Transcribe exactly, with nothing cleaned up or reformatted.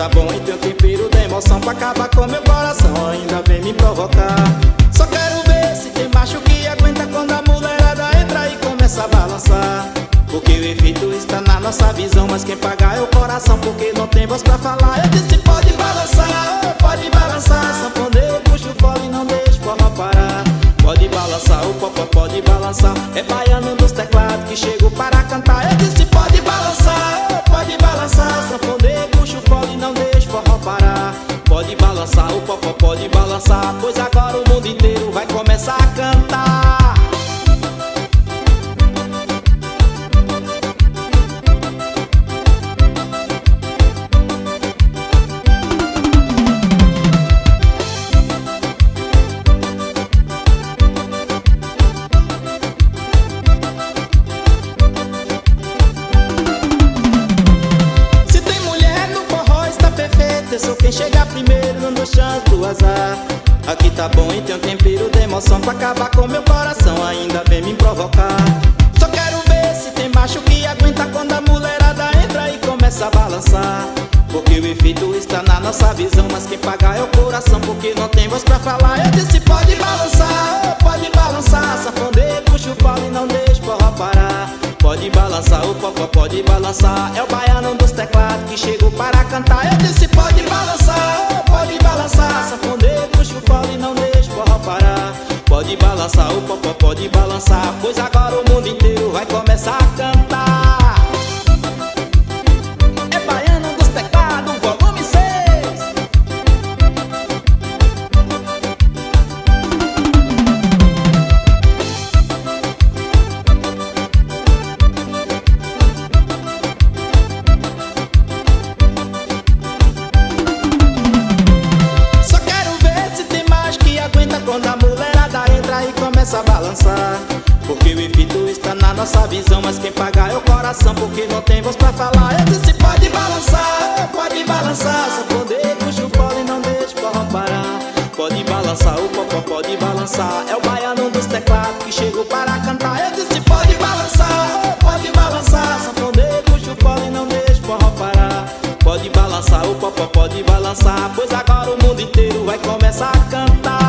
tá bom e tem um tempero de emoção pra acabar com meu coração, ainda vem me provocar. Só quero ver se tem macho que aguenta quando a mulherada entra e começa a balançar. Porque o efeito está na nossa visão, mas quem paga é o coração, porque não tem voz pra falar. Eu disse pode balançar, pode balançar, sanfoneiro puxa o fole e não deixa forró parar. Pode balançar, o popó pode balançar, é baiano dos teclados que chegou para cantar. Eu disse pode balançar, pode balançar, sanfoneiro puxa o fole e não deixa forró parar. Pode balançar, o popó pode balançar, pois agora o mundo inteiro vai começar a cantar. Eu sou quem chega primeiro, não dou chance do azar. Aqui tá bom e tem um tempero de emoção pra acabar com meu coração, ainda vem me provocar. Só quero ver se tem macho que aguenta quando a mulherada entra e começa a balançar. Porque o efeito está na nossa visão, mas quem paga é o coração, porque não tem voz pra falar. Eu disse pode balançar, pode balançar, sanfoneiro puxa o fole e não deixa o forró parar. Pode balançar, o popó pode balançar, é o baiano dos teclados que chegou para cantar. Eu disse pode balançar, pode balançar, sanfoneiro puxa o fole e não deixa o forró parar. Pode balançar, o popó pode balançar, pois agora o mundo inteiro vai começar a cantar. É baiano dos teclados, volume seis. Quando a mulherada entra e começa a balançar. Porque o efeito está na nossa visão, mas quem paga é o coração, porque não tem voz pra falar. Eu disse pode balançar, pode balançar, sanfoneiro puxa o fole e não deixa o forró parar. Pode balançar, o popó pode balançar, é o baiano dos teclados que chegou para cantar. Eu disse pode balançar, pode balançar, sanfoneiro puxa o fole e não deixa o forró parar. Pode balançar, o popó pode balançar, pois agora o mundo inteiro vai começar a cantar.